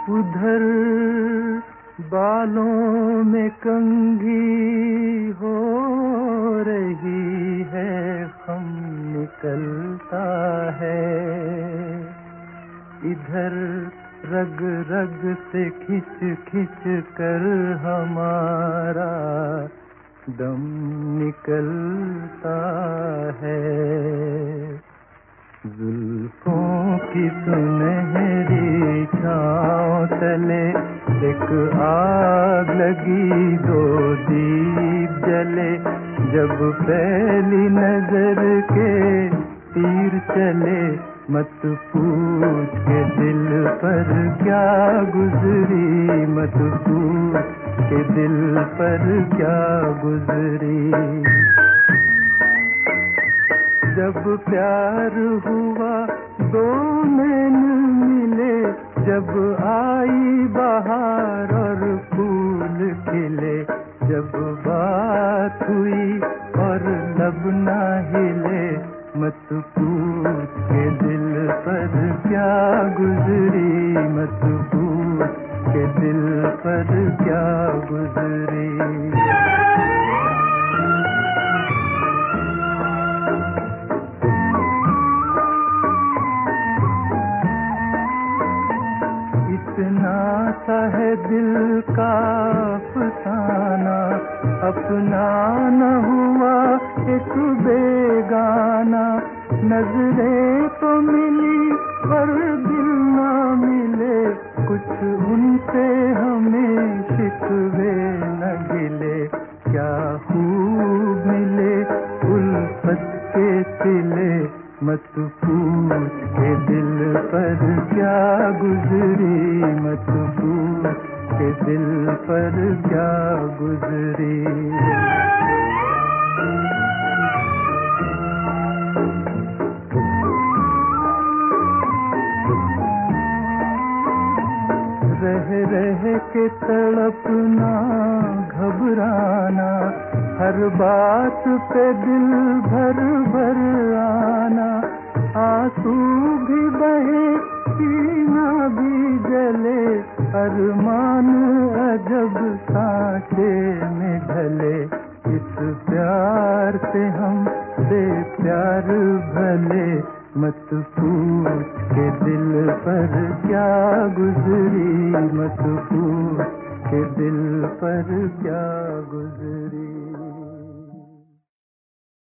उधर बालों में कंघी हो रही है, खम निकलता है। इधर रग रग से खिंच खिंच कर हमारा दम निकलता है। जुल्फों की सुनहरी छाँव तले एक आग लगी, दो दीप जले। जब पहली नजर के तीर चले, मत पूछ के दिल पर क्या गुजरी, मत पूछ के दिल पर क्या गुजरी। जब प्यार हुआ दो नैन मिले, जब आई बहार और फूल खिले। जब बात हुई और लब ना हिले, मत पूछ के दिल पर क्या गुजरी, मत पूछ के दिल पर क्या गुजरी। इतना सा है दिल का अफसाना, अपना न हुआ एक बेगाना। नजरें तो मिली पर दिल ना मिले, कुछ उनसे हमें शिकवे न गिले। क्या खूब मिले उल्फत के सिले, मत पूछ के दिल पर क्या गुजरी, मत पूछ के दिल पर क्या गुजरी। रह रह के तड़पना, घबराना, हर बात पे दिल भर भर आना। आंसू भी बहे, सीना भी जले, अरमान अजब सांचे में ढले। इस प्यार से हम बेप्यार भले, मत पूछ के दिल पर क्या गुजरी, मत पूछ के दिल पर क्या गुजरी।